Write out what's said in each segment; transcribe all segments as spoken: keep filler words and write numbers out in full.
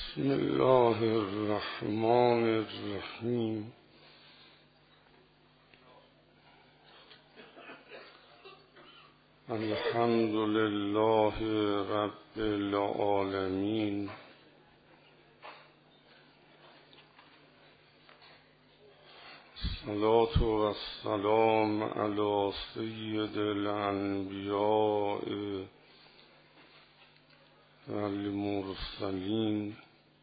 بسم الله الرحمن الرحیم. الحمد لله رب العالمین. الصلاة و السلام علی سید الانبیاء و المرسلین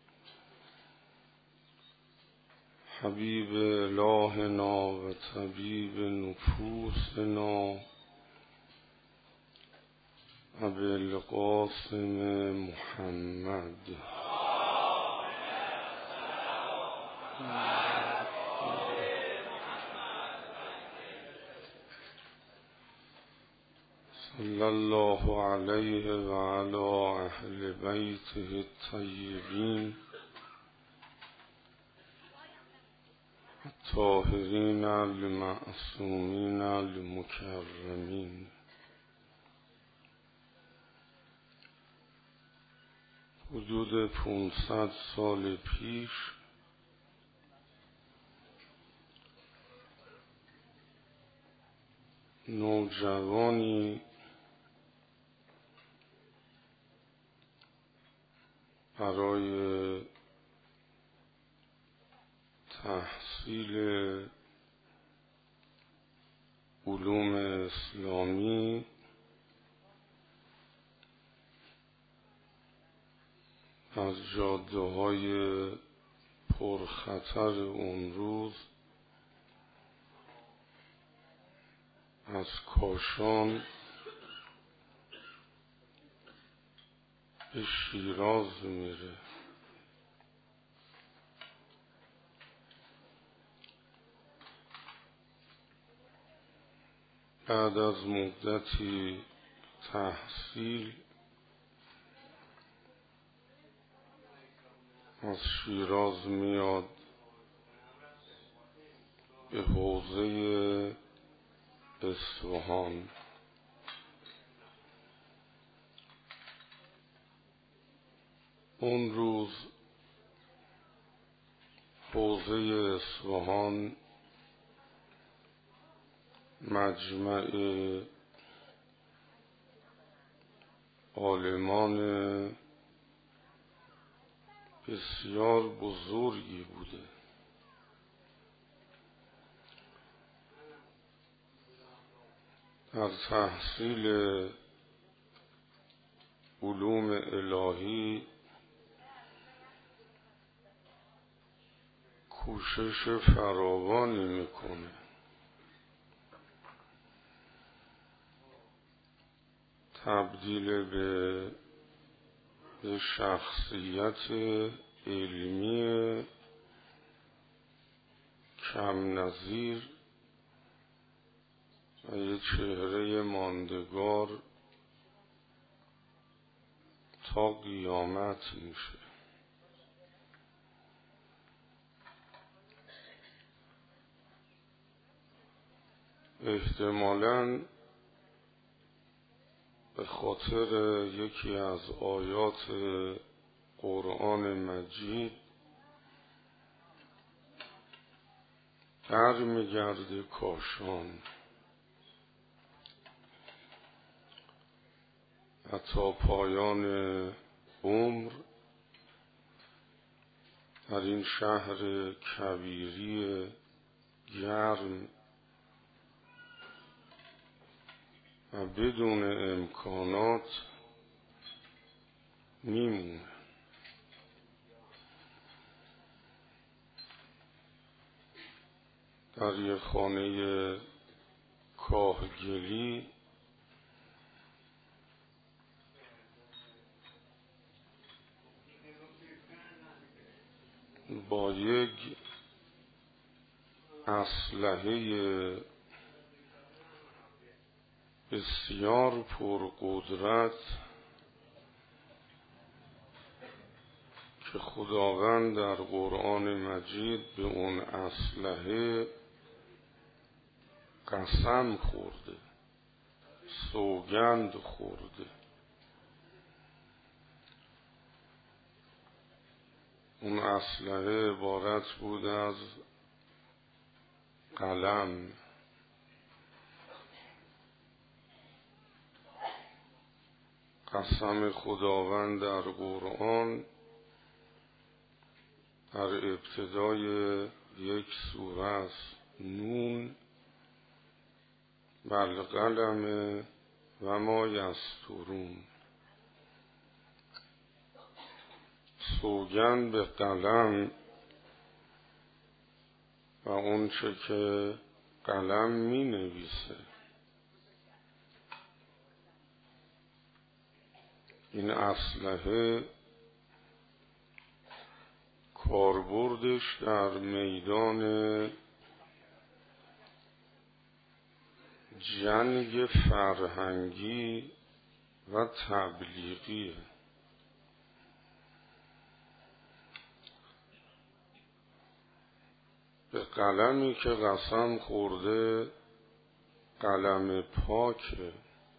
حبیب الهنا و طبیب نفوسنا ابی القاسم محمد. صلی الله علیه و علی اهل بیته الطیبین الطاهرین المعصومین المکرمین. حدود پانصد سال پیش نوجوانی برای تحصیل علوم اسلامی از جاده های پرخطر اون روز از کاشان به شیراز میره. بعد از مدتی تحصیل از شیراز میاد به حوزه اصفهان. اون روز حوزه اصفهان مجمع عالمان بسیار بزرگی بوده. در تحصیل علوم الهی کوشش فراوانی میکنه. تبدیل به به شخصیت علمی کم نظیر و یه چهره ماندگار تا قیامت میشه. احتمالاً به خاطر یکی از آیات قرآن مجید در میگرده کاشان و تا پایان عمر در این شهر کبیری گرم و بدون امکانات میمونه. در یه خانه کاهگلی با یک اسلحه بسیار پرقدرت که خداوند در قرآن مجید به اون اسلحه قسم خورده، سوگند خورده. اون اسلحه عبارت بود از قلم. قسم خداوند در قرآن در ابتدای یک سوره است: نون والقلم و ما یسطرون. سوگند به قلم و اون چه که قلم می نویسه. این اسلحه کاربردش در میدان جنگ فرهنگی و تبلیغیه. به قلمی که قسم خورده قلم پاکه،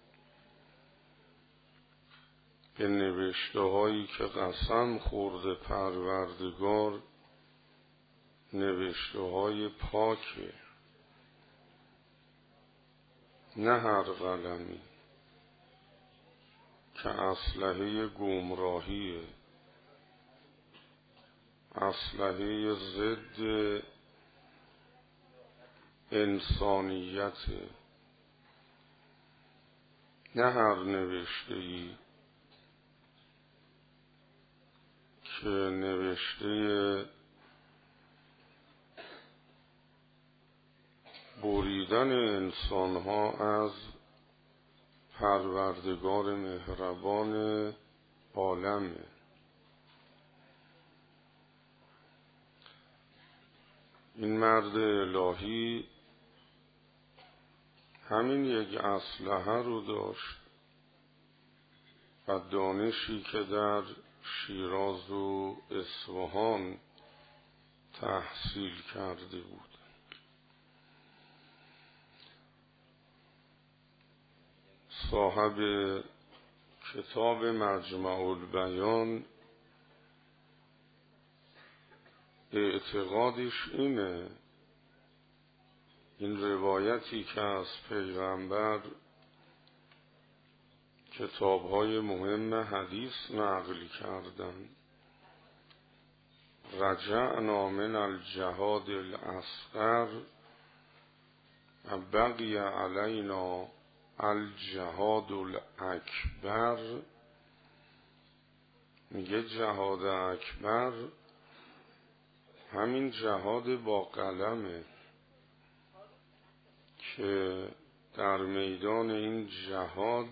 به نوشته هایی که قسم خورده پروردگار نوشته های پاکه، نه هر قلمی که اسلحه گمراهیه، اسلحه ضد انسانیته. نه هر نوشته‌ای که نوشته بریدن انسانها از پروردگار مهربان عالمه. این مرد الهی همین یک اسلحه رو داشت و دانشی که در شیراز و اصفهان تحصیل کرده بود. صاحب کتاب مجمع البیان اعتقادش اینه، این روایتی که از پیغمبر کتاب‌های مهم حدیث نقل کردن: رجعنا من الجهاد الاصغر و بقی علینا الجهاد الاکبر. میگه جهاد اکبر همین جهاد با قلمه که در میدان این جهاد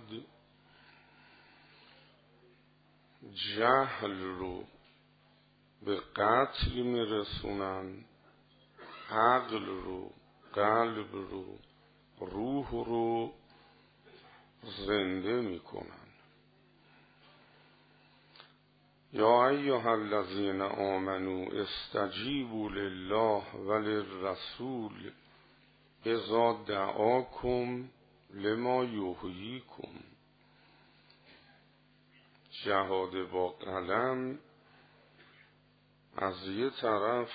جهل رو به قتل میرسونن، عقل رو، قلب رو، روح رو زنده میکنن. یا ایها الذین آمنوا استجیبوا لله وللرسول اذا دعاکم لما یحییکم. جهاد با قلم از یه طرف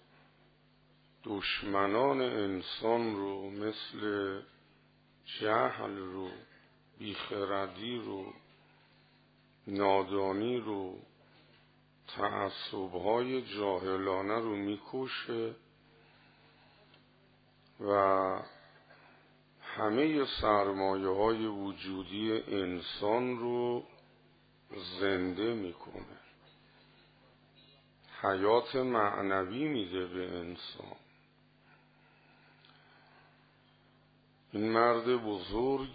دشمنان انسان رو مثل جهل رو، بیخردی رو، نادانی رو، تعصب‌های جاهلانه رو میکشه و همه سرمایه‌های وجودی انسان رو زنده میکنه، حیات معنوی میده به انسان. این مرد بزرگ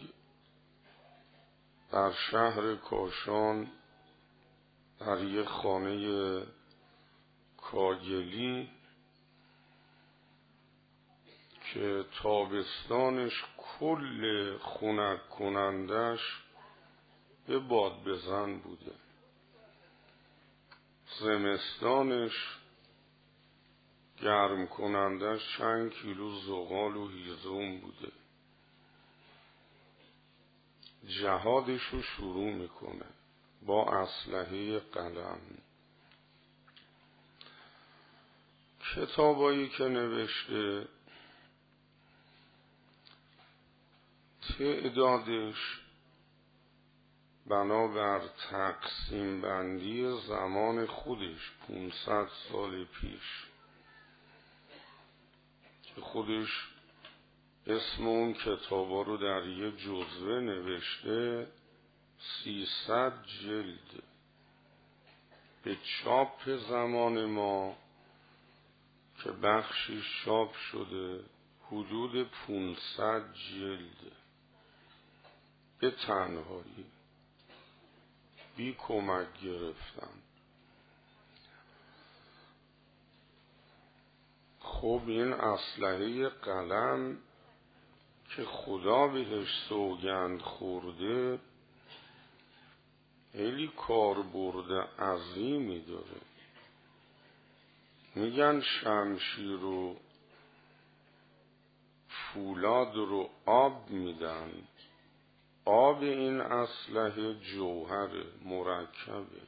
در شهر کاشان در یک خانه کاگلی که تابستانش کل خنک کنندش به باد بزن بوده، زمستانش گرم کنندش چند کیلو زغال و هیزم بوده. جهادش رو شروع میکنه با اسلحه قلم. کتابایی که نوشته تعدادش بنابر تقسیم بندی زمان خودش پونصد سال پیش که خودش اسم اون کتابا رو در یه جزوه نوشته، سیصد جلد به چاپ زمان ما که بخشی چاپ شده حدود پونصد جلد به تنهایی بی کمک گرفتن. خب این اسلحه قلم که خدا بهش سوگند خورده خیلی کاربرد عظیمی داره. میگن شمشیر و فولاد رو آب میدن، آب این اسلحه جوهر مرکبه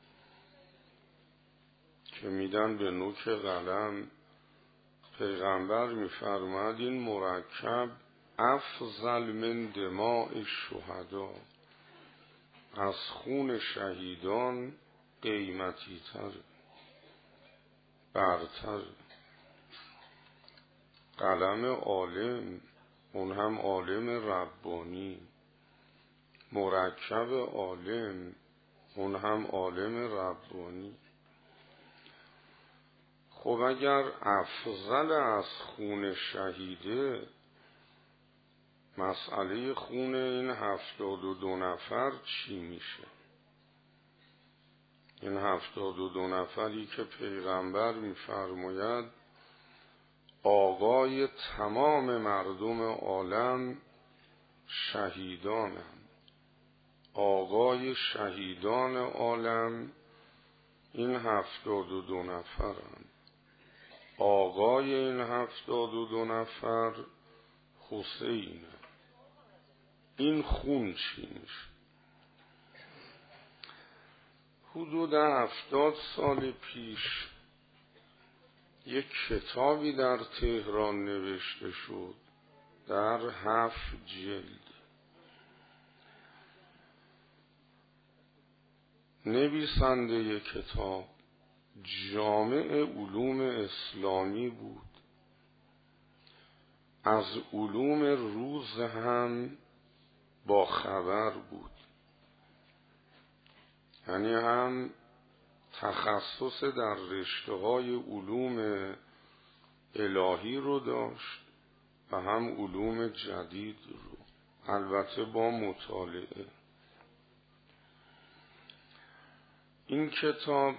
که میدن به نوک قلم. پیغمبر میفرماد این مرکب افضل من دماء الشهدا، از خون شهیدان قیمتی تر برتر. قلم عالم، اون هم عالم ربانی، مرکب عالم، اون هم عالم ربانی. خب اگر افضل از خون شهیده، مسئله خون این هفتاد و دو نفر چی میشه؟ این هفتاد و دو نفری که پیغمبر میفرماید آقای تمام مردم عالم شهیدانند، آقای شهیدان عالم این هفتاد و دو نفرند. آقای این هفتاد و دو نفر حسینه. این خون چی میشه؟ حدود هفتاد سال پیش یک کتابی در تهران نوشته شد در هفت جلد. نویسنده کتاب جامع علوم اسلامی بود، از علوم روز هم با خبر بود، یعنی هم تخصص در رشته های علوم الهی رو داشت و هم علوم جدید رو، البته با مطالعه. این کتاب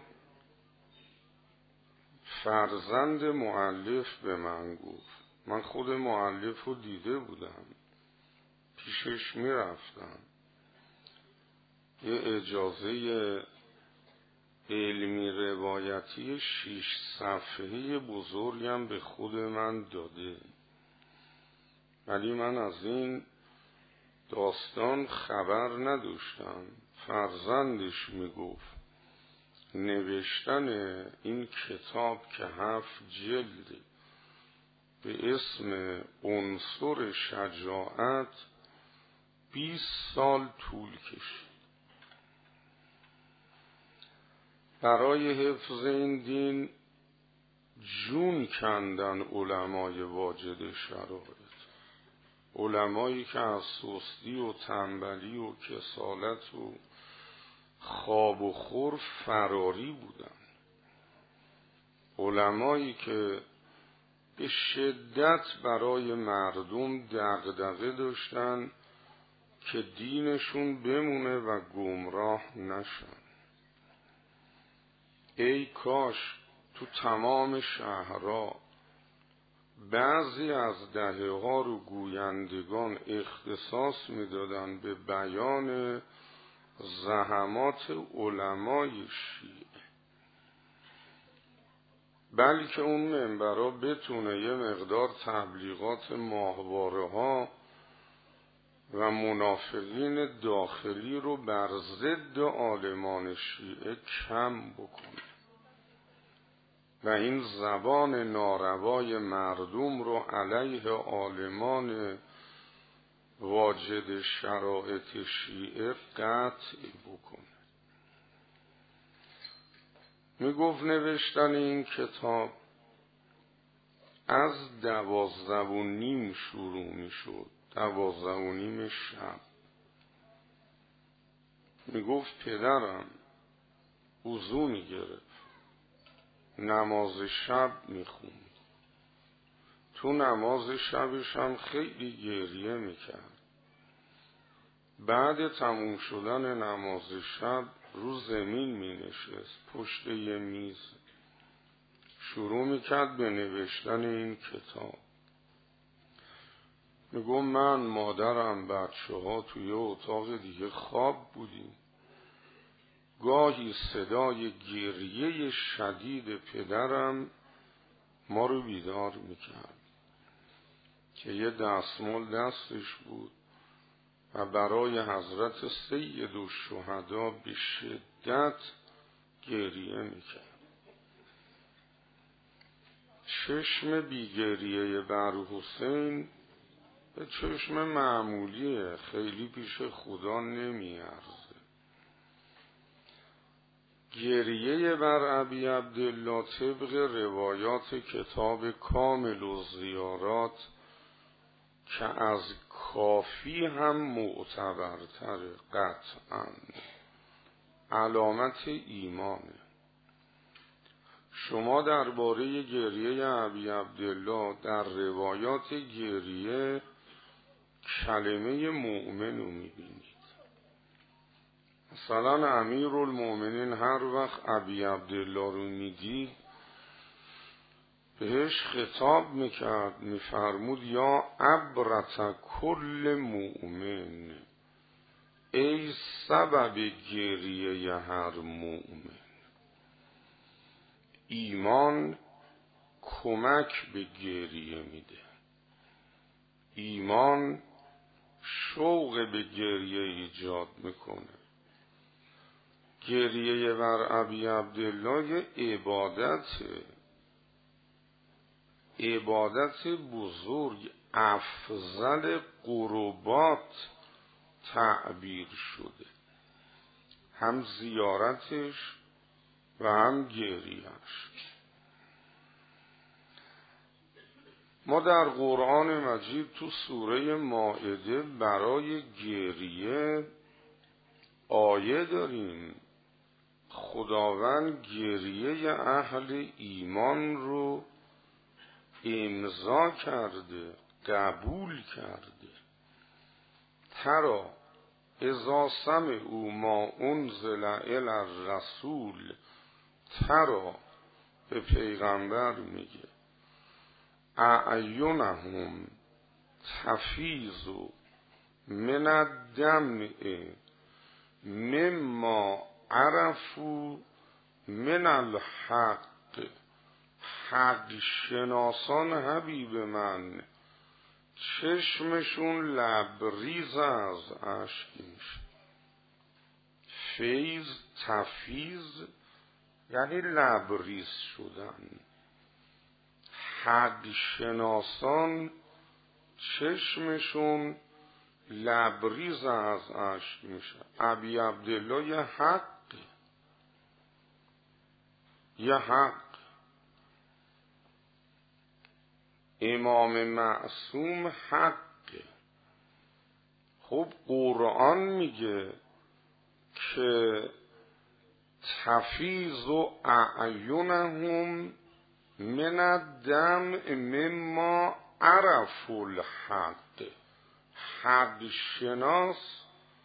فرزند مؤلف به من گفت، من خود مؤلف رو دیده بودم، پیشش می رفتم، یه اجازه علمی روایتی شیش صفحه‌ای بزرگم به خود من داده، ولی من از این داستان خبر نداشتم. فرزندش می گفت نوشتن این کتاب که هفت جلد به اسم عنصر شجاعت بیست سال طول کشید. برای حفظ این دین جون کندن علمای واجد شرایط، علمایی که از سستی و تنبلی و کسالت و خواب و خور فراری بودن، علمایی که به شدت برای مردم دغدغه داشتن که دینشون بمونه و گمراه نشن. ای کاش تو تمام شهرها بعضی از دهه ها رو گویندگان اختصاص میدادن به بیان زحمات علمای شیعه، بلکه اون منبرها بتونه یه مقدار تبلیغات ماهواره ها و منافقین داخلی رو بر ضد عالمان شیعه کم بکنه. و این زبان ناروای مردم رو علیه عالمان واجد شرایط شیعه قطع بکنه. می گفت نوشتن این کتاب از دوازده و نیم شروع می شد، دوازده و نیم شب. می گفت پدرم وضو می گرفت، نماز شب می خوند. تو نماز شبش هم خیلی گریه می کرد. بعد تموم شدن نماز شب رو زمین می نشست پشت یه میز، شروع می کرد به نوشتن این کتاب. می گفت من، مادرم، بچه ها توی اتاق دیگه خواب بودیم. گاهی صدای گریه شدید پدرم ما رو بیدار می کرد که یه دستمال دستش بود و برای حضرت سید الشهدا به شدت گریه میکرد. چشم بیگریه بر حسین به چشم معمولیه، خیلی پیش خدا نمیارزه. گریه بر ابی عبدالله طبق روایات کتاب کامل الزیارات که از کافی هم معتبرتر، قطعا علامت ایمانه. شما درباره گریه ابی عبدالله در روایات گریه کلمه مؤمن رو میبینید. مثلا امیرالمؤمنین هر وقت ابی عبدالله رو میدید بهش خطاب میکرد، میفرمود یا عبرت کل مؤمن، ای سبب گریه هر مؤمن. ایمان کمک به گریه میده، ایمان شوق به گریه ایجاد میکنه. گریه بر ابی عبدالله عبادته، عبادت بزرگ، افضل قربات تعبیر شده، هم زیارتش و هم گریهش. ما در قرآن مجید تو سوره مائده برای گریه آیه داریم. خداوند گریه اهل ایمان رو امضا کرده، قبول کرده. ترا اذا سمعوا ما انزل الی الرسول، ترا به پیغمبر میگه اعینهم تفیض من الدمع مما عرفوا من الحق. حق شناسان حبیب من چشمشون لبریز از اشک میشه. فیض، تفیض یعنی لبریز شدن. حق شناسان چشمشون لبریز از اشک میشه. ابی عبدالله یه حق، یه حق. امام معصوم حقه. خب قرآن میگه که تفیض و اعینهم من الدمع مما عرفوا الحق. حق شناس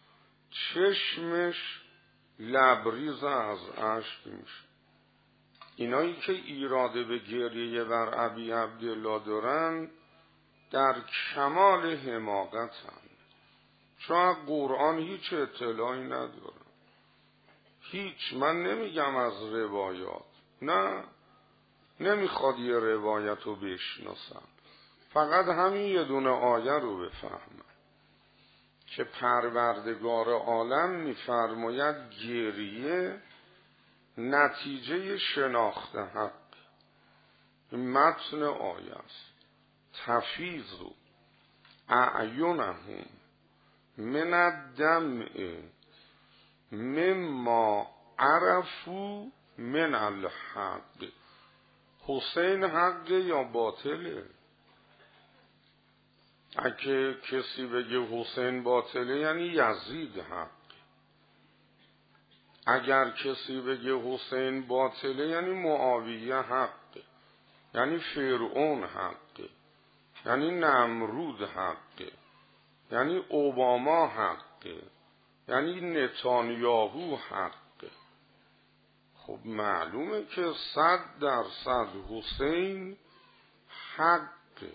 چشمش لبریز از اشک میشه. اینایی که ایراده به گریه بر ابی عبدالله دارن در کمال حماقتن، چون قرآن هیچ اطلاعی ندارن، هیچ. من نمیگم از روایات، نه، نمیخواد یه روایت رو بشناسم، فقط همین یه دونه آیه رو بفهمم که پروردگار عالم میفرماید گریه نتیجه شناخت حق. متن آیه است. تفیض اعینهم من الدمع مما عرفوا من الحق. حسین حق یا باطله؟ اگه کسی بگه حسین باطله یعنی یزید حق. اگر کسی بگه حسین باطله یعنی معاویه حق، یعنی فرعون حق، یعنی نمرود حق، یعنی اوباما حق، یعنی نتانیاهو حق. خب معلومه که صد درصد حسین حق.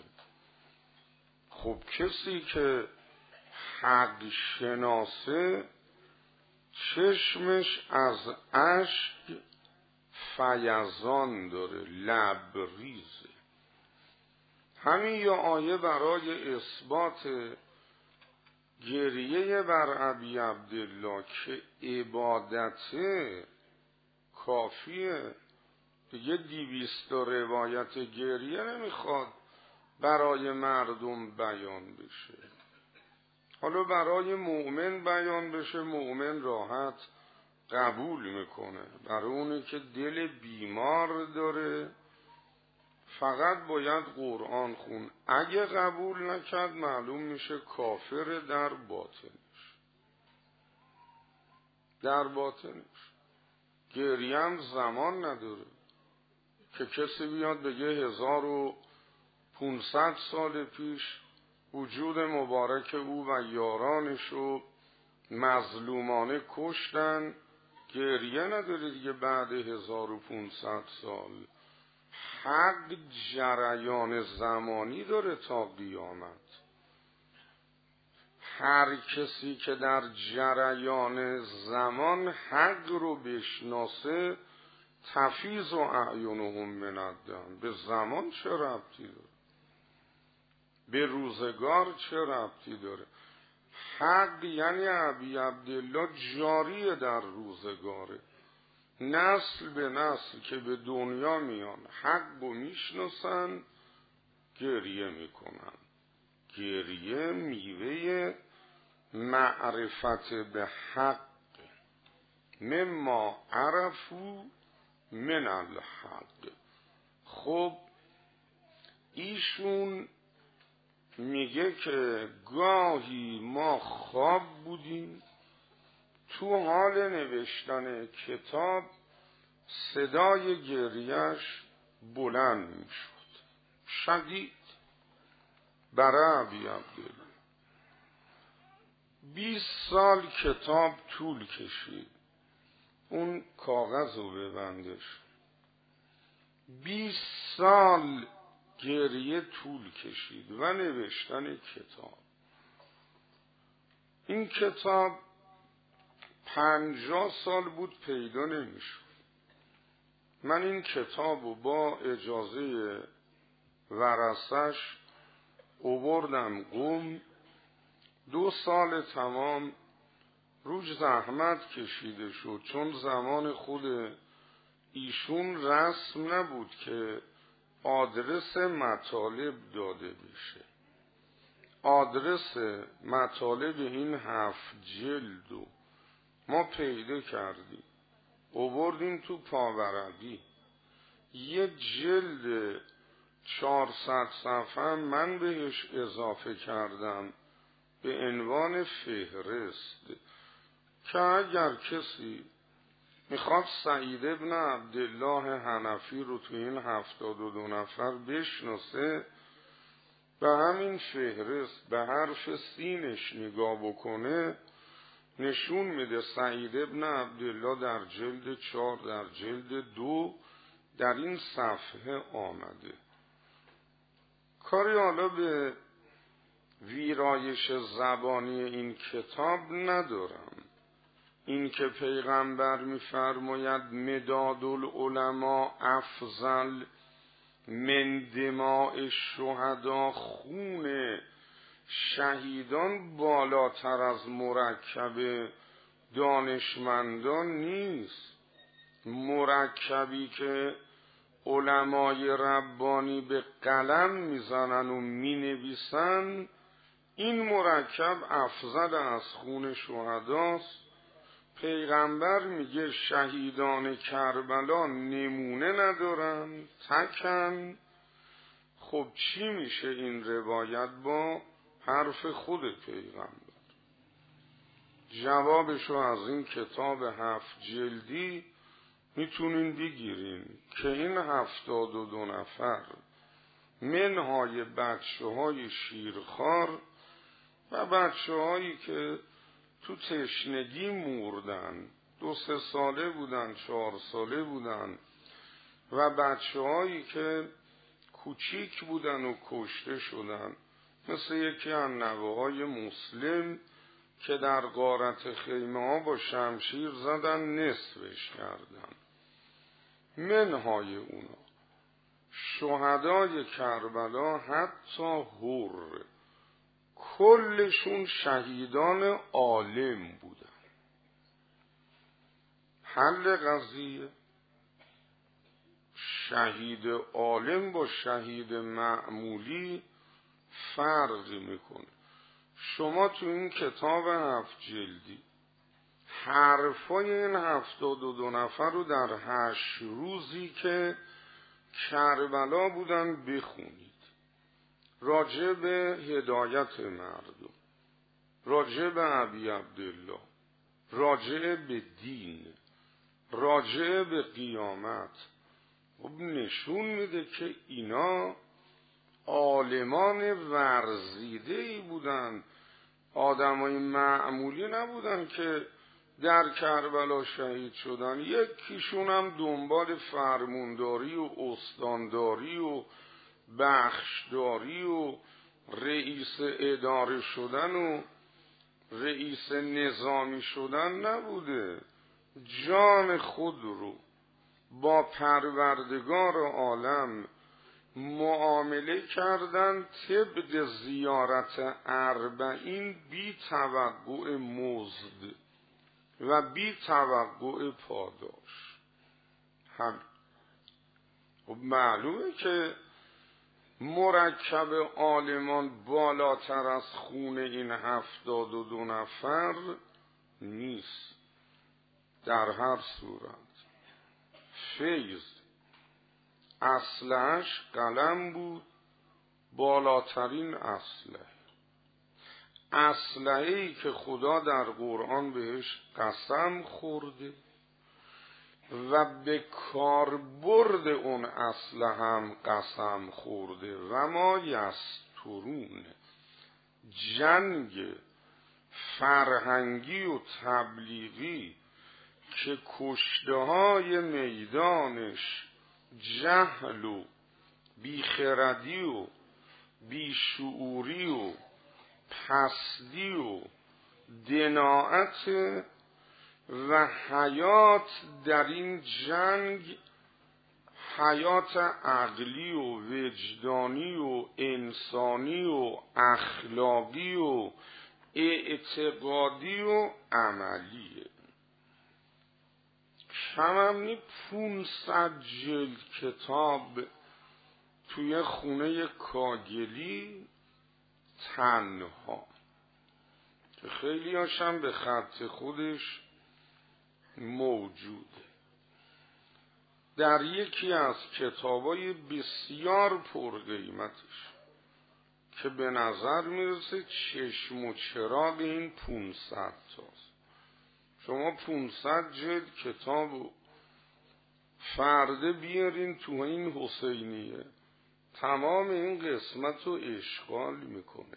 خب کسی که حق شناسه چشمش از اشک فیضان داره، لبریزه. همین یا آیه برای اثبات گریه بر ابی عبدالله که عبادته کافیه دیگه. دیویست روایت گریه نمیخواد برای مردم بیان بشه. حالا برای مؤمن بیان بشه، مؤمن راحت قبول میکنه. برای اونی که دل بیمار داره فقط باید قرآن خون. اگه قبول نکرد معلوم میشه کافر در باطنش. در باطنش گریم زمان نداره که کسی بیاد بگه هزار و پونصد سال پیش وجود مبارک او و یارانشو مظلومانه کشتن. گریه نداره دیگه بعد هزار و پونصد سال. حق جریان زمانی داره تا قیامت. هر کسی که در جریان زمان حق رو بشناسه تفیض و اعینهم من الدم. به زمان چه ربطی داره؟ به روزگار چه ربطی داره؟ حق یعنی ابی عبدالله جاری در روزگاره. نسل به نسل که به دنیا میان حق رو میشناسن گریه میکنن. گریه میوه معرفت به حق، مما عرفوا من الحق. خب ایشون میگه که گاهی ما خواب بودیم، تو حال نوشتن کتاب صدای گریهش بلند میشد، شدید. برای ابی عبدالله بیست سال کتاب طول کشید اون کاغذ رو ببندش. بیست سال گریه طول کشید و نوشتن کتاب. این کتاب پنجاه سال بود پیدا نمیشد. من این کتاب رو با اجازه ورثش آوردم قم. دو سال تمام روش زحمت کشیده شد، چون زمان خود ایشون رسم نبود که آدرس مطالب داده بشه. آدرس مطالب این هفت جلدو ما پیدا کردیم، آوردیم تو پاورقی. یه جلد چهارصد صفحه من بهش اضافه کردم به عنوان فهرست که اگر کسی میخواد سعید ابن عبدالله حنفی رو تو این هفتاد و دو نفر بشناسه، به همین فهرست به حرف سینش نگاه بکنه نشون میده سعید ابن عبدالله در جلد چهار، در جلد دو در این صفحه آمده. کاری حالا به ویرایش زبانی این کتاب ندارم. این که پیغمبر میفرماید مداد العلماء افضل من دماء الشهدا، خون شهیدان بالاتر از مرکب دانشمندان نیست. مرکبی که علمای ربانی به قلم میزنن و مینویسن این مرکب افضل از خون شهداست. پیغمبر میگه شهیدان کربلا نمونه ندارن، تکن. خب چی میشه این روایت با حرف خود پیغمبر؟ جوابشو از این کتاب هفت جلدی میتونین بگیرین که این هفتاد و دو نفر منهای بچه های شیرخوار و بچه هایی که تو تشنگی موردن، دو سه ساله بودن، چهار ساله بودن، و بچه هایی که کوچیک بودن و کشته شدن، مثل یکی از نوه های مسلم که در غارت خیمه ها با شمشیر زدن نصفش کردن. منهای اونا شهدای کربلا حتی حر کلشون شهیدان عالم بودن. حل قضیه شهید عالم با شهید معمولی فرقی میکنه. شما تو این کتاب هفت جلدی حرفای این هفتاد و دو نفر رو در هشت روزی که کربلا بودن بخونید، راجع به هدایت مردم، راجع به ابی عبدالله، راجع به دین، راجع به قیامت. خب نشون میده که اینا عالمان ورزیده ای بودن، آدمای معمولی نبودن که در کربلا شهید شدن. یکیشون هم دنبال فرمونداری و استانداری و بخشداری و رئیس اداره شدن و رئیس نظامی شدن نبوده. جان خود رو با پروردگار عالم معامله کردن طبق زیارت اربعین بی توقع مزد و بی توقع پاداش. هم خب معلومه که مرکب عالمان بالاتر از خون این هفتاد و دو نفر نیست. در هر صورت فیض اصلش قلم بود، بالاترین اسلحه، اسلحه‌ای که خدا در قرآن بهش قسم خورده و به کاربرد اون اسلحه هم قسم خورده. و ما یسترون، جنگ فرهنگی و تبلیغی که کشته های میدانش جهل و بیخردی و بیشعوری و پستی و دناعت و حیات در این جنگ، حیات عقلی و وجدانی و انسانی و اخلاقی و اعتقادی و عملیه. کمم پونصد جلد کتاب توی خونه کاگلی تنها، که خیلی هاشم به خط خودش موجوده. در یکی از کتابای بسیار پرقیمتش که به نظر میرسه چشم و چراغ این پونصد تاست. شما پونصد جلد کتابو فرده بیارین تو این حسینیه، تمام این قسمت رو اشغال میکنه.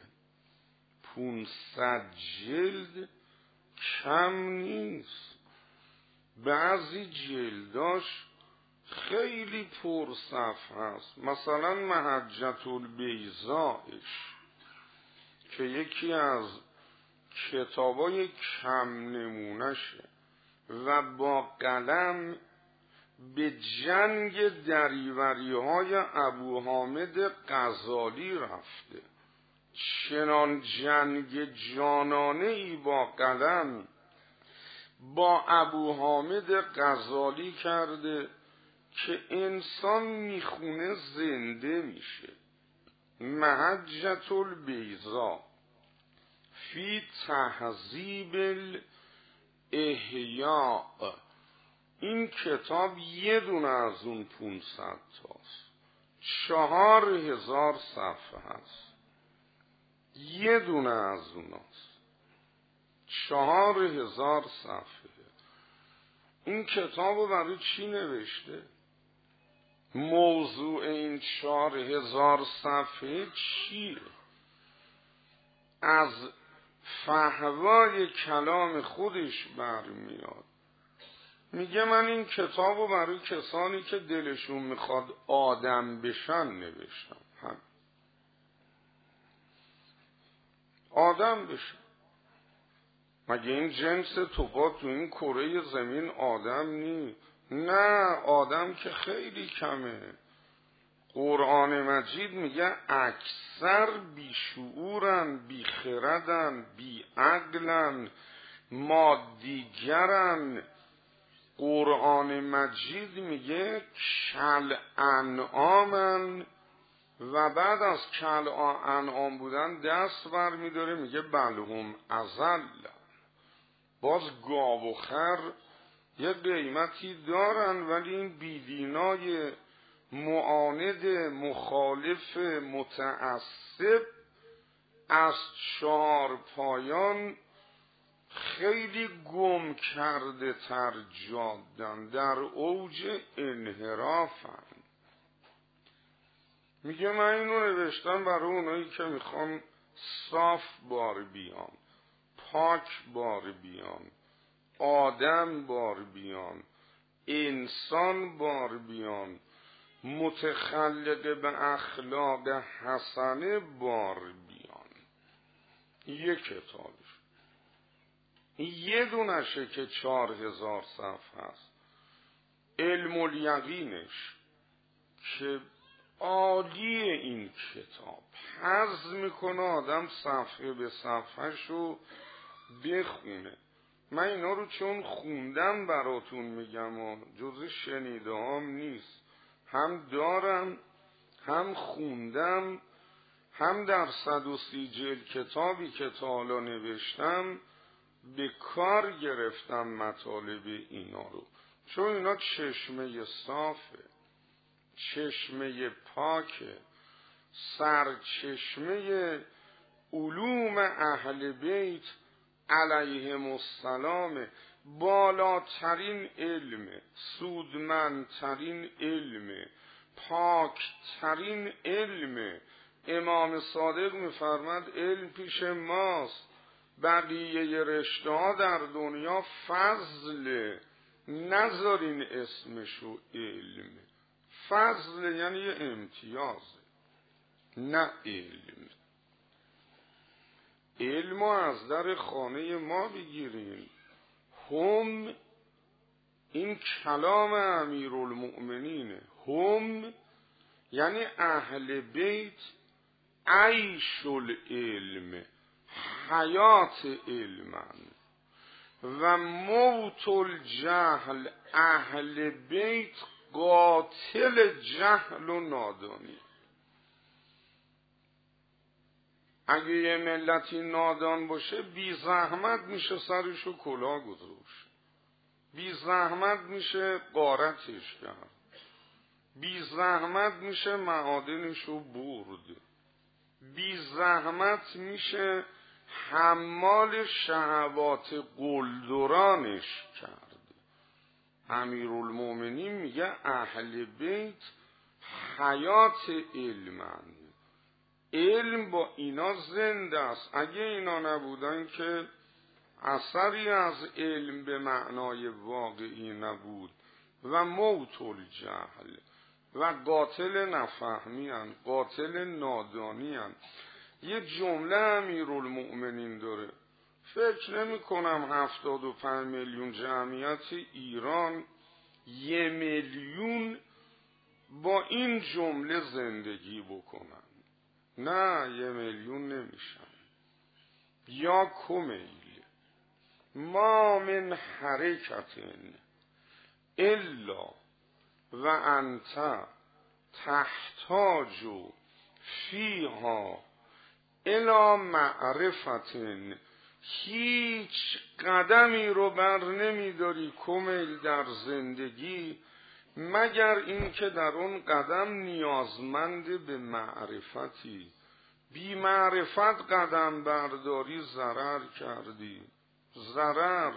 پونصد جلد کم نیست. بعضی جلداش خیلی پر صفحه هست، مثلا محجة البیضایش که یکی از کتابای کم نمونشه و با قلم به جنگ دریوری های ابو حامد غزالی رفته. چنان جنگ جانانه ای با قلم با ابو حامد غزالی کرده که انسان میخونه زنده میشه. محجة البیضاء فی تهذیب الاحیاء. این کتاب یه دونه از اون پونصد تاست، چهار هزار صفحه هست، یه دونه از اوناست، چهار هزار صفحه. این کتاب رو برای چی نوشته؟ موضوع این چهار هزار صفحه چیه؟ از فحوای کلام خودش برمیاد. میگه من این کتاب رو برای کسانی که دلشون میخواد آدم بشن نوشتم. هم آدم بشن. مگه این جنس توپا تو این کره زمین آدم نی؟ نه، آدم که خیلی کمه. قرآن مجید میگه اکثر بیشعورن، بیخردن، بیعقلن، مادیگرن. قرآن مجید میگه کل انعامن و بعد از کل انعام بودن دست بر میداره میگه بلهم اضل. باز گاو و خر یه قیمتی دارن، ولی این بیدینای معاند مخالف متعصب از چهار پایان خیلی گم کرده تر جادن، در اوج انحرافن. میگه من اینو نوشتم برای اونایی که میخوان صاف بار بیان، پاک بار بیان، آدم بار بیان، انسان بار بیان، متخلق به اخلاق حسنه بار بیان. یک کتابش یه دونشه که چهار هزار صفحه هست. علم الیقینش که عالیه. این کتاب هضم میکنه آدم صفحه به صفحه شو بخونه. من اینا رو چون خوندم براتون میگم و جز شنیده هم نیست، هم دارم هم خوندم، هم در صد و سی جلد کتابی که تا حالا نوشتم به کار گرفتم مطالب اینا رو، چون اینا چشمه صافه، چشمه پاکه، سرچشمه علوم اهل بیت علیهم السلام، بالاترین علم، سودمندترین علم، پاکترین علم. امام صادق میفرماد علم پیش ماست، بقیه رشته ها در دنیا فضل، نذارین اسمشو علم. فضل یعنی یه امتیاز، نه علم. علمو از در خانه ما بگیرین. هم این کلام امیرالمؤمنینه. هم یعنی اهل بیت عیش العلم، حیات علمن، و موت الجهل، اهل بیت قاتل جهل و نادانی. اگه یه ملتی نادان باشه بی زحمت میشه سرشو کلاه گذاشت، بی زحمت میشه غارتش کرد، بی زحمت میشه معادنشو برد، بی زحمت میشه حمال شهوات قلدرانش کرد. امیرالمؤمنین میگه اهل بیت حیات علمن، علم با اینا زنده است. اگه اینا نبودن که اثری از علم به معنای واقعی نبود. و موت الجهل، و قاتل نفهمی هن، قاتل نادانی هن. یه جمله امیرالمؤمنین داره، فکر نمی کنم هفتاد و پنج میلیون جمعیت ایران یه میلیون با این جمله زندگی بکنن. نه، یه میلیون نمیشن. یا کمیل ما من حرکت الا و انت تحتاج فیها الی معرفت، هیچ قدمی رو بر نمیداری کمیل در زندگی مگر اینکه در اون قدم نیازمند به معرفتی. بی معرفت قدم برداری ضرر کردی، ضرر.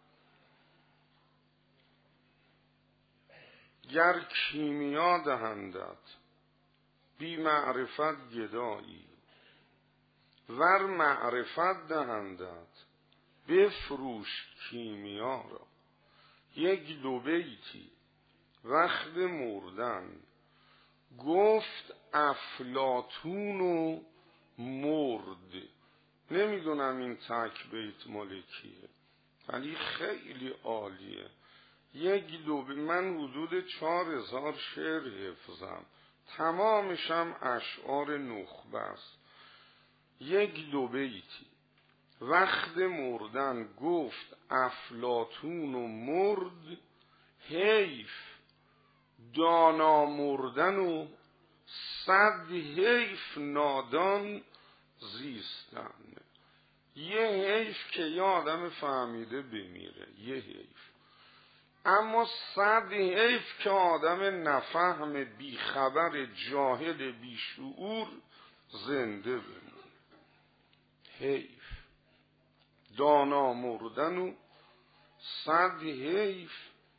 گر کیمیا دهندت بی معرفت گدایی، ور معرفت دهندت بفروش کیمیا را. یک دو بیتی وقت مردن گفت افلاطون و مرد. نمیدونم این تک بیت مالکیه ولی خیلی عالیه. یک دو بیت، من حدود چهار هزار شعر حفظم، تمامشم اشعار نخبه است. یک دو بیتی وقت مردن گفت افلاطون و مرد، حیف دانا مردن و صد حیف نادان زیستن. یه حیف که یه آدم فهمیده بمیره، یه حیف، اما صد حیف که آدم نفهم بیخبر جاهل بیشعور زنده بمونه. حیف دانا مردن و صد حیف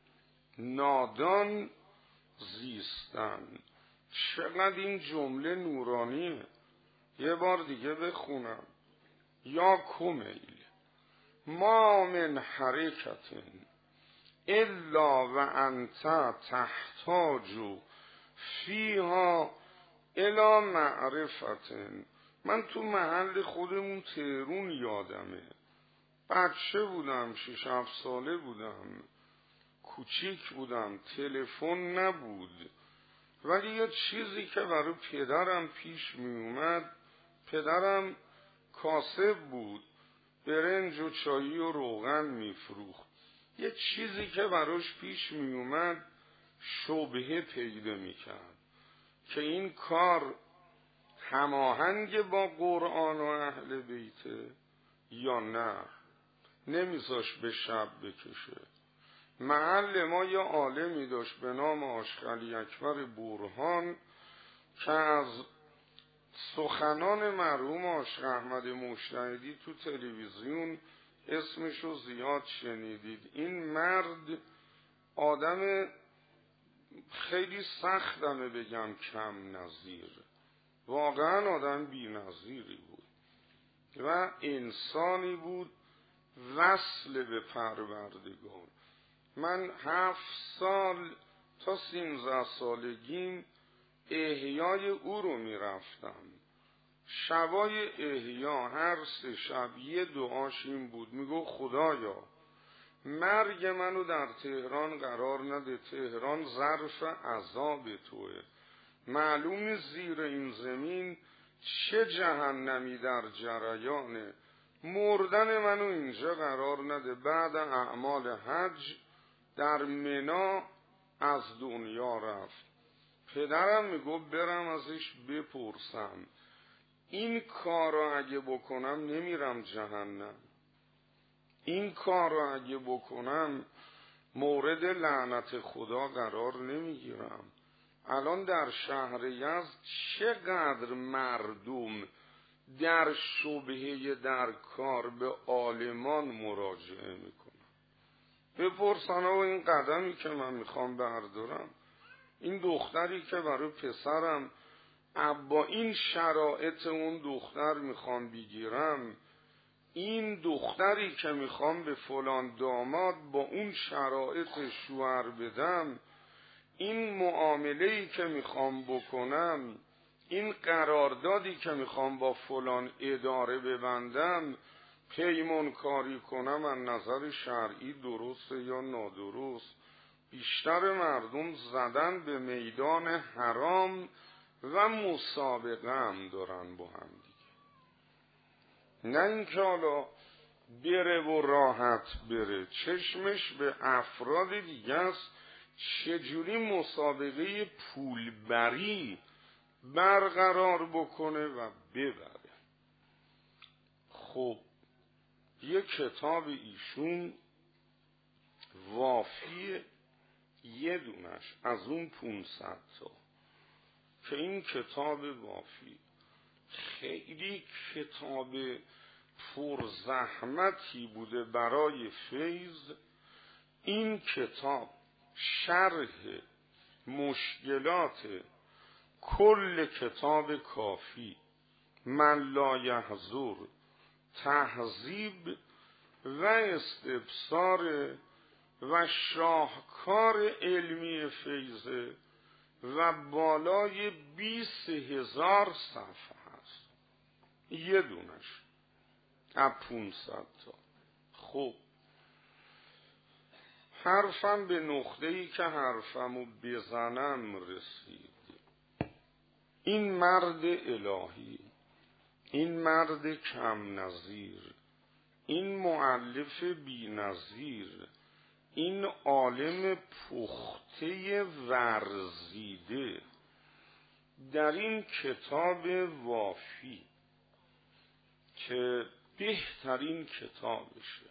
نادان زیستن. چقدر این جمله نورانیه. یه بار دیگه بخونم. یا کمیل ما من حرکت الا و انت تحتاج فیها الی معرفت. من تو محل خودمون تهرون یادمه، بچه بودم، شش هفت ساله بودم، کوچیک بودم، تلفن نبود، ولی یه چیزی که برای پدرم پیش می اومد، پدرم کاسب بود، برنج و چایی و روغن می فروخت، یه چیزی که براش پیش می اومد شبهه پیدا می کرد که این کار هماهنگ با قرآن و اهل بیته یا نه، نمیذاش به شب بکشه. محل ما یه عالمی داشت به نام آشخلی اکبر برهان که از سخنان مرحوم عاشق احمد مجتهدی تو تلویزیون اسمشو زیاد شنیدید. این مرد آدم خیلی سختمه بگم کم نظیر، واقعا آدم بی نظیری بود و انسانی بود وصل به پروردگار. من هفت سال تا سیزده سالگیم احیای او رو می رفتم. شبای احیا هر سه شب یه دعاش این بود، می گفت خدایا مرگ منو در تهران قرار نده، تهران ظرف عذاب توه، معلوم زیر این زمین چه جهنمی در جریانه، مردن منو اینجا قرار نده، بعد اعمال حج در منا از دنیا رفت. پدرم میگفت برم ازش بپرسم این کار رو اگه بکنم نمیرم جهنم، این کار رو اگه بکنم مورد لعنت خدا قرار نمیگیرم. الان در شهر یزد چقدر مردم در شبهه در کار به عالمان مراجعه میکنن. بپرسن و این قدمی که من میخوام بردارم، این دختری که برای پسرم با این شرایط اون دختر میخوام بگیرم، این دختری که میخوام به فلان داماد با اون شرایط شوهر بدم، این معامله‌ای که میخوام بکنم، این قراردادی که میخوام با فلان اداره ببندم، پیمان کاری کنم از نظر شرعی درسته یا نادرست. بیشتر مردم زدن به میدان حرام و مسابقه هم دارن با هم دیگه، نه اینکه حالا بره و راحت بره. چشمش به افراد دیگه است چجوری مسابقه پولبری برقرار بکنه و ببره. خب یه کتاب ایشون وافیه یه دونش از اون پونصد تا، که این کتاب وافی خیلی کتاب پرزحمتی بوده برای فیض. این کتاب شرح مشکلات کل کتاب کافی، من لا یحضر، تهذیب و استبصار و شاهکار علمی فیضه و بالای بیست هزار صفحه هست یه دونش از پونصد تا. خب حرفم به نقطه‌ای که حرفمو بزنم رسید. این مرد الهی، این مرد کم نظیر، این مؤلف بی نظیر، این عالم پخته ورزیده در این کتاب وافی که بهترین کتابشه،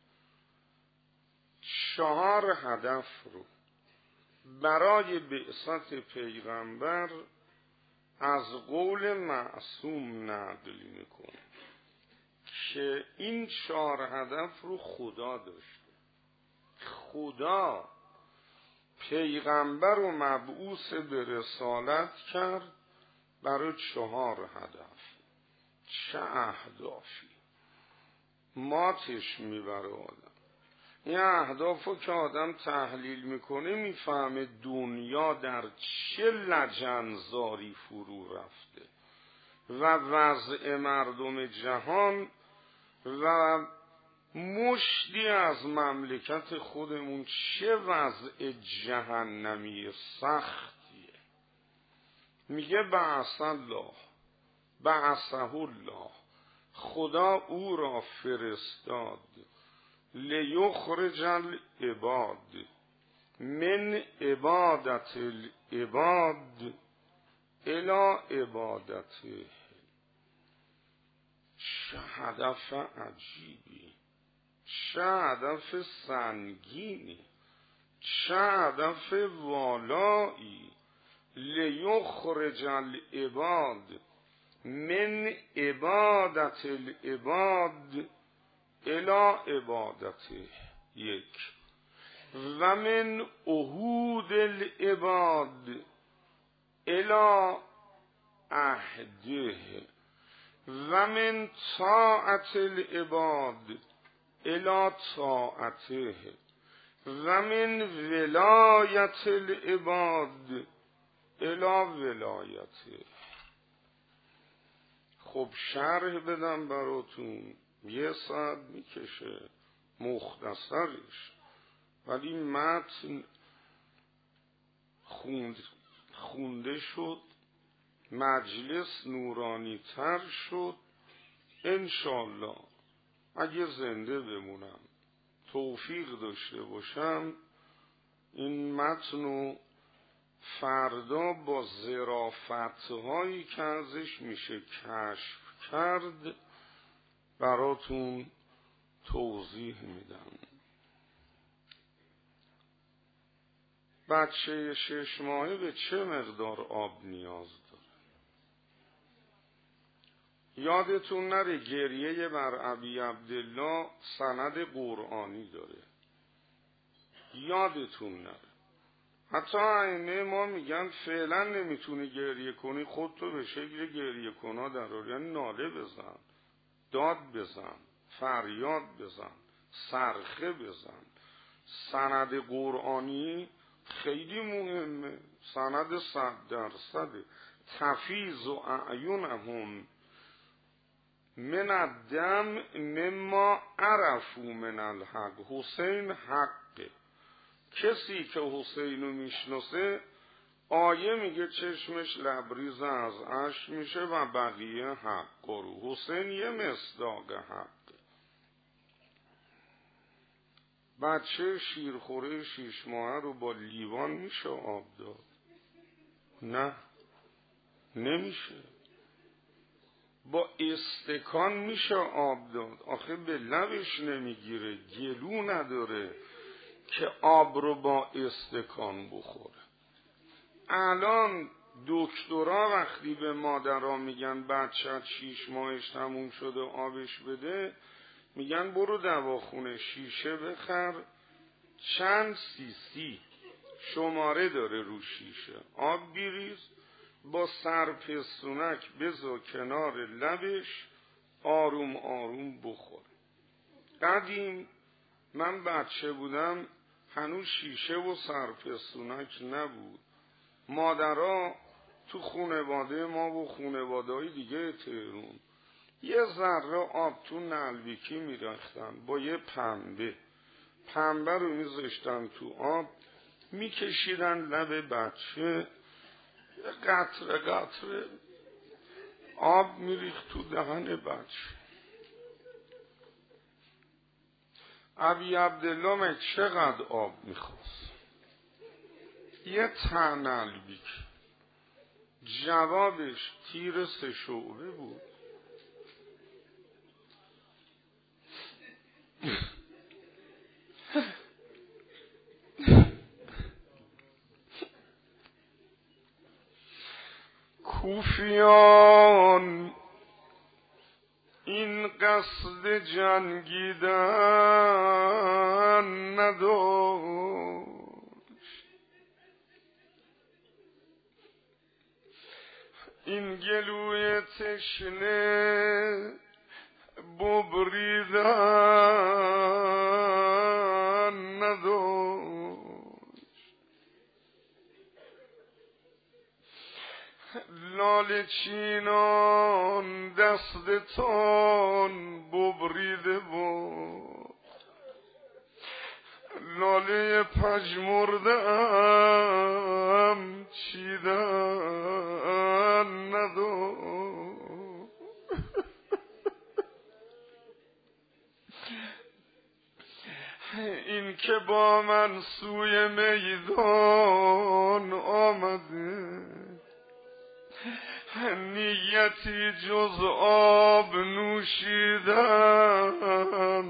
چهار هدف رو برای بعثت پیغمبر از قول معصوم نقل میکنه که این چهار هدف رو خدا داشته. خدا پیغمبر و مبعوث به رسالت کرد برای چهار هدف. چه اهدافی ماتش میبره آدم. این اهدافو که آدم تحلیل میکنه میفهمه دنیا در چه لجنزاری فرو رفته و وضع مردم جهان و مشتی از مملکت خودمون چه وضع جهنمی سختیه. میگه بعث الله، بعثه الله، خدا او را فرستاد، لیخرج العباد من عبادت العباد الی عبادته. چه هدف عجیبی، چه هدف سنگینی، چه هدف والایی. لیخرج العباد من عبادت العباد الی عبادته یک، و من عهود العباد الی عهده، و من طاعت العباد الی طاعته، و من ولایت العباد الی ولایته. خب شرح بدم براتون یه ساعت میکشه مختصرش، ولی متن خوند خونده شد، مجلس نورانی تر شد. انشالله اگه زنده بمونم، توفیق داشته باشم، این متنو فردا با ظرافت‌هایی که ازش میشه کشف کرد براتون توضیح میدم. بچه شش ماهه به چه مقدار آب نیاز داره؟ یادتون نره گریه بر ابی عبدالله سند قرآنی داره، یادتون نره. حتی ائمه ما میگن فعلا نمیتونی گریه کنی، خودتو به شکل گریه کنا درار، یعنی ناله بزن، داد بزن، فریاد بزن، صرخه بزن. سند قرآنی خیلی مهمه، سند صد درصده. تفیض و اعینهم من الدم مما عرفوا من الحق. حسین حقه، کسی که حسینو میشناسه آیه میگه چشمش لبریز از اشک میشه و بقیه حق رو. حسین یه مصداق حق. بچه شیرخوره شیش ماهه رو با لیوان میشه آب داد؟ نه، نمیشه. با استکان میشه آب داد، آخه به لبش نمیگیره، گلو نداره که آب رو با استکان بخوره. الان دکترها وقتی به مادرها میگن بچه‌ت شیش ماهش تموم شده آبش بده، میگن برو دواخونه شیشه بخر، چند سی سی شماره داره رو شیشه، آب بیریز، با سرپستونک بذار کنار لبش، آروم آروم بخور. قدیم من بچه بودم هنوز شیشه و سرپستونک نبود، مادرها تو خونواده ما و خونواده های دیگه تهرون یه ذره آب تو نلبیکی میرختن با یه پنبه، پنبه رو میذاشتن تو آب، میکشیدن لب بچه، قطره قطره آب میریخت تو دهن بچه. ابی عبدالله من چقدر آب میخواست؟ یه تنلبیک. جوابش تیر سه شعبه بود. کوفیان این قصد جنگیدن نداشت، این گلوی تشنه ببریدن نداشت، لاله چینان دستتان ببریده بود، لاله پژمرده‌ام چیدن نداشت. این که با من سوی میدان آمده، نیتی جز آب نوشیدن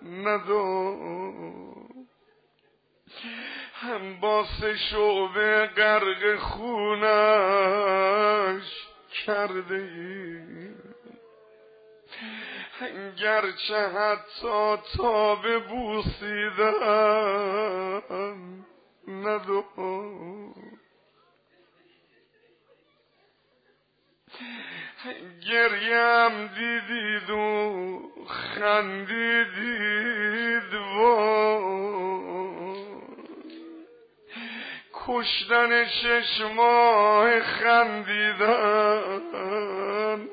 نداشت، هم با سه شعبه غرق خونش کرده ای، گرچه حتی تاب بوسیدن نداشت. گریم دیدید و خندیدید وای، کشتن شش ماه خندیدن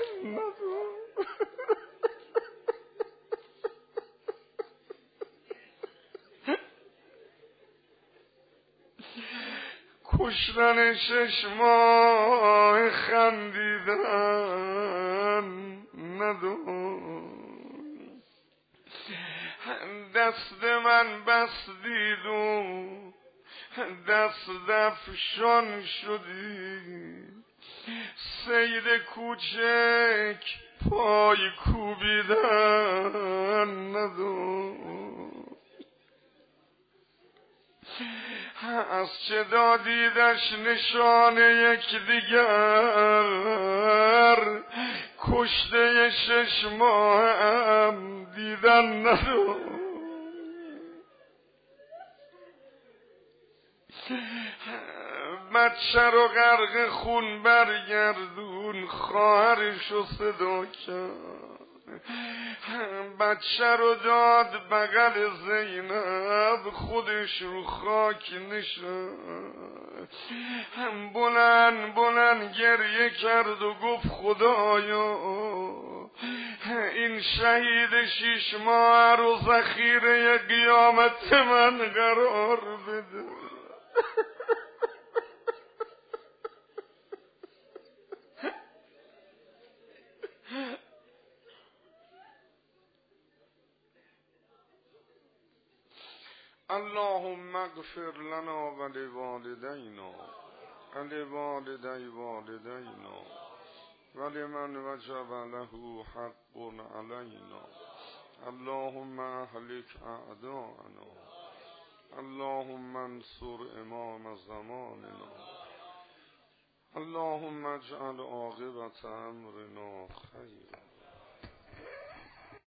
کشتن شش ماه خندیدن نداشت. دست من بستید و دست افشان شدی، صید کوچک پای کوبیدن نداشت. از چه دادیدش نشان یک دیگر، کشته شش ماه هم دیدن نداشت. بچه رو غرق خون برگردون، خواهرشو صدا کرد، بچه رو داد بغل زینب، خودش رو خاک نشست، بلند بلند گریه کرد و گفت خدایا این شهید شیش ماه رو ذخیره قیامت من قرار بده. اللهم اغفر لنا ولوالدينا ولوالدي والدينا ولمن وجب له حق علينا. اللهم اهلك اعداءنا. اللهم انصر امام زماننا. اللهم اجعل عاقبة امرنا خيرا.